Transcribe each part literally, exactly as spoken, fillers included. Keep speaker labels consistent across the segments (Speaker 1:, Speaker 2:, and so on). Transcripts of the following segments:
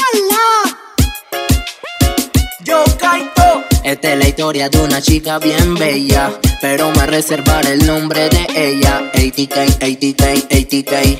Speaker 1: Shala. Yo Kaito. Esta es la historia de una chica bien bella, pero me reservaré el nombre de ella. A T K, A T K, A T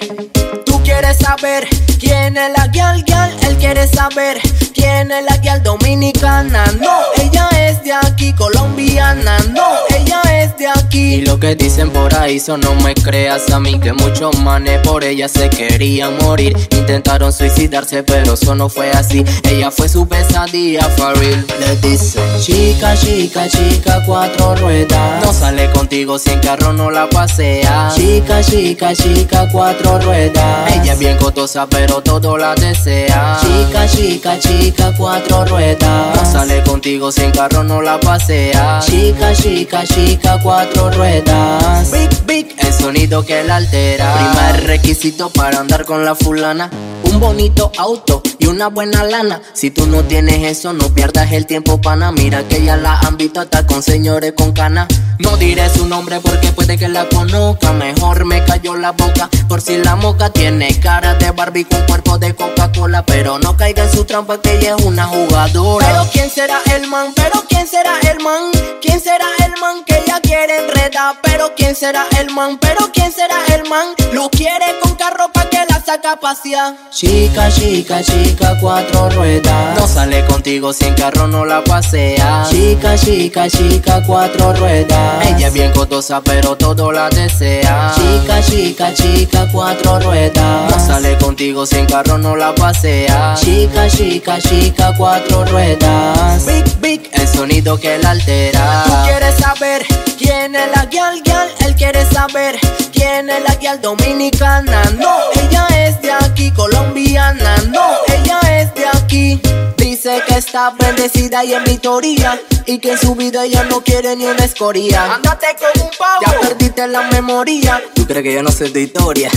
Speaker 1: K. Tú quieres saber quién es la gyal gyal, él quiere saber quién es la gyal dominicana. No, ella es de aquí, colombiana. No, ella es de aquí. Y lo que dicen por ahí, eso no me creas a mí, que muchos manes por ella se querían morir. Intentaron suicidarse, pero eso no fue así. Ella fue su pesadilla, for real. Le dicen chica, chica, chica, cuatro ruedas. No sale contigo si en carro no la pasea. Chica, chica, chica, cuatro ruedas. Ella es bien cotosa, pero todo la desea. Chica, chica, chica, cuatro ruedas. No sale contigo si en carro no la pasea. Chica, chica, chica, cuatro ruedas. Big, big, el sonido que la altera. Primer requisito para andar con la fulana: un bonito auto y una buena lana. Si tú no tienes eso, no pierdas el tiempo, pana. Mira que ya la han visto hasta con señores con cana. No diré su nombre porque puede que la conozca. Mejor me cayó la boca por si la moca. Tiene cara de Barbie con cuerpo de Coca-Cola, pero no caiga en su trampa que ella es una jugadora. Pero quién será el man, pero quién será el man, quién será el man que ella quiere enredar. Pero quién será el man, pero quién será el man, lo quiere con carro pa' que la saca a pasear. Chica, chica, chica, cuatro ruedas. No sale contigo si en carro no la pasea. Chica, chica, chica, cuatro ruedas. Ella es bien cotosa, pero todo la desea. Chica, chica, chica, cuatro ruedas. No sale contigo si en carro no la pasea. Chica, chica, chica, cuatro ruedas. Big, big, el sonido que la altera. Tú quieres saber quién es la gyal gyal, él quiere saber quién es la gyal dominicana. No, ella es de aquí, colombiana. No, ella es de aquí. Dice que está bendecida y en mi teoría, y que en su vida ella no quiere ni una escoria. Ándate con un pavo, ya perdiste la memoria. ¿Tú crees que yo no sé tu historia?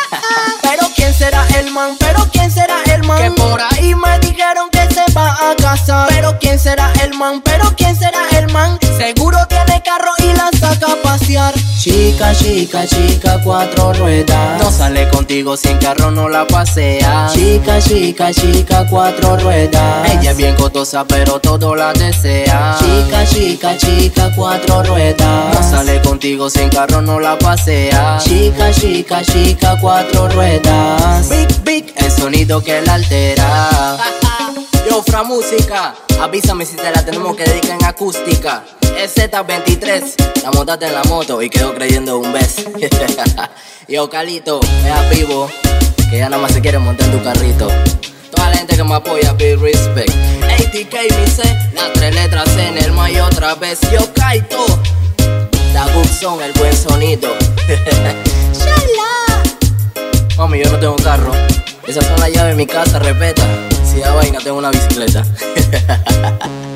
Speaker 1: Pero quién será el man, pero quién será el man, que por ahí me dijeron que se va a casar. Pero quién será el man, pero quién será el man, seguro tiene carro y la saca a pasear. Chica, chica, chica, cuatro ruedas. No sale contigo si en carro no la pasea. Chica, chica, chica, cuatro ruedas. Ella es bien cotosa, pero todo la desea. Chica, chica, chica, cuatro ruedas. No sale contigo si en carro no la pasea. Chica, chica, chica, cuatro ruedas. Big, big, el sonido que la altera. Yo, Fra Música, avísame si te la tenemos que dedicar en acústica. Es Z veintitrés, la montaste en la moto y quedó creyendo un beso. Yo, Calito, es vivo, que ya nada más se quiere montar en tu carrito. Toda la gente que me apoya, big respect. A T K, mi C, las tres letras en el ma y otra vez. Yo, Kaito, la good son, el buen sonido. Shala. Mami, yo no tengo carro. Esas son las llaves de mi casa, respeta. Si da vaina, tengo una bicicleta.